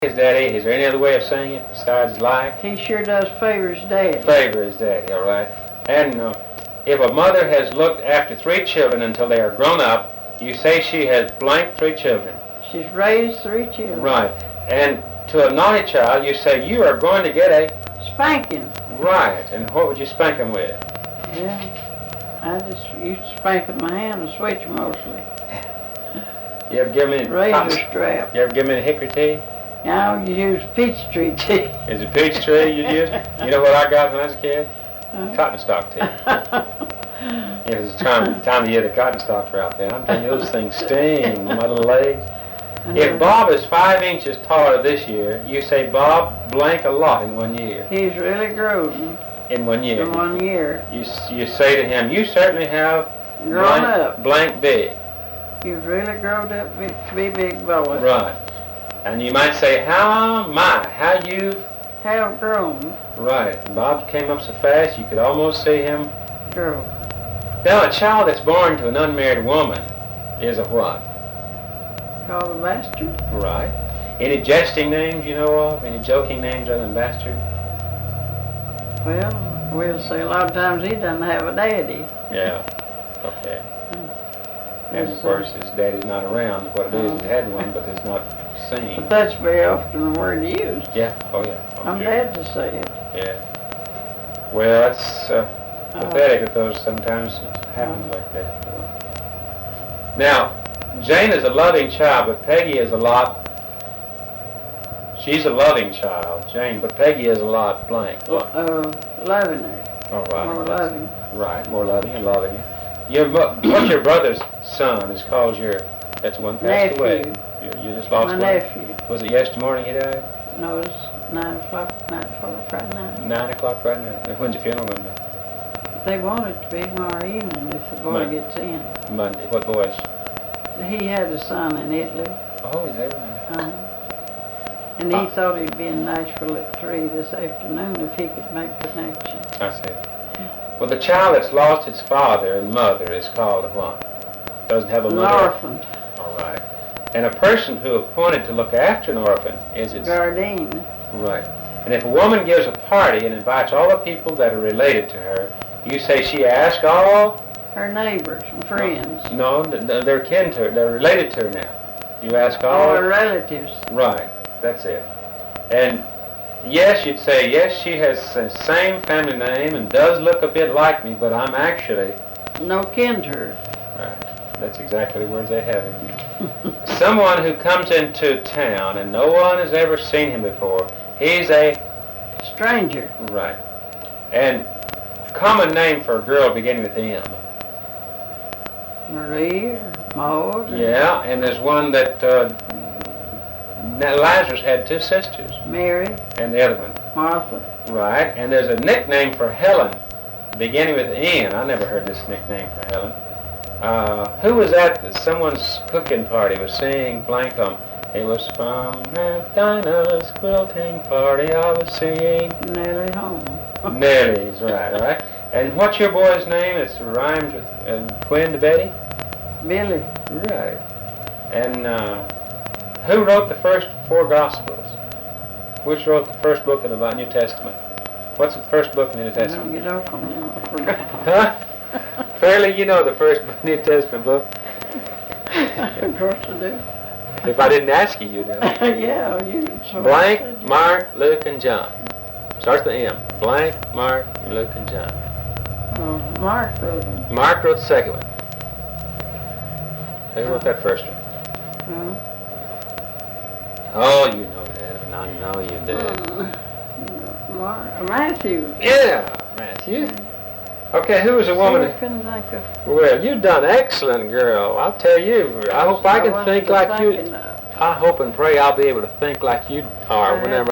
his daddy? Is there any other way of saying it besides like? He sure does favor his daddy. Favor his daddy, all right. And if a mother has looked after 3 children until they are grown up, you say she has blank 3 children. She's raised 3 children. Right. And to a naughty child, you say you are going to get a spanking. Right. And what would you spank them with? Yeah, I just used to spank with my hand and switch mostly. You ever give me razor strap? You ever give me a hickory tea? Now you use peach tree tea. Is it peach tree you use? You know what I got when I was a kid? Cotton stalk tea. Yeah, it's the time of the year the cotton stalks are out there. I'm telling you, those things sting, my little legs. If Bob is 5 inches taller this year, you say Bob blank a lot in 1 year. He's really grown. In 1 year. In 1 year. You say to him, you certainly have grown up. Blank big. You've really grown up to be big boy. Right. And you might say, how you've have grown. Right. Bob came up so fast you could almost see him grow. Now, a child that's born to an unmarried woman is a what? Called a bastard. Right. Any jesting names you know of? Any joking names other than bastard? Well, we'll say a lot of times he doesn't have a daddy. Yeah. Okay. And of course his daddy's not around. What it is, he had one, but it's not seen. But that's very often the word used. Yeah. Oh, yeah. Oh, I'm bad to say it. Yeah. Well, that's pathetic that those sometimes happens like that. Now, Jane is a loving child, but Peggy is a lot. She's a loving child, Jane, but Peggy is a lot blank. Loving her. All right. More loving. Right, more loving and loving. What's your brother's son is called that's one passed away. You just lost my one? nephew. Was it yesterday morning he died? No, it was 9 o'clock, Friday night. 9 o'clock Friday night. When's the funeral going to be? They want it to be tomorrow evening if the boy gets in. Monday. What boys? He had a son in Italy. Oh, is that right? And he thought he'd be in Nashville at 3 this afternoon if he could make the connection. I see. Well, the child that's lost its father and mother is called a what? Doesn't have a mother? An orphan. All right. And a person who appointed to look after an orphan is its... guardian. Right. And if a woman gives a party and invites all the people that are related to her, you say she asks all? Her neighbors and friends. No, they're kin to her. They're related to her now. You ask all her relatives. Right. That's it. And yes, you'd say, yes, she has the same family name and does look a bit like me, but I'm actually... no kin to her. Right. That's exactly the words they have it. Someone who comes into town and no one has ever seen him before, he's a... stranger. Right. And common name for a girl beginning with M. Marie or Maud. Yeah, and there's one that Lazarus had 2 sisters. Mary. And the other one. Martha. Right, and there's a nickname for Helen beginning with N. I never heard this nickname for Helen. Who was at someone's cooking party was singing blank on? It was from Dinah's quilting party I was seeing. Nellie home. Nellie's right, all right. And what's your boy's name? It rhymes with twin to Betty? Billy. Right. And who wrote the first 4 Gospels? Which wrote the first book of the New Testament? What's the first book in the New Testament? Don't get off on them. I forgot. Huh? Fairly, you know the first New Testament book. Of course I do. If I didn't ask you, you'd know. Yeah, you. Blank, Mark, Luke, and John. Starts with M. Blank, Mark, Luke, and John. Mark wrote them. Mark wrote the second one. Who wrote that first one? Oh, you know that, and I know you do. Matthew. Yeah, Matthew. Okay, who was a woman? I couldn't think of. Well, you've done excellent, girl. I'll tell you. I hope I can think like you. I hope and pray I'll be able to think like you are whenever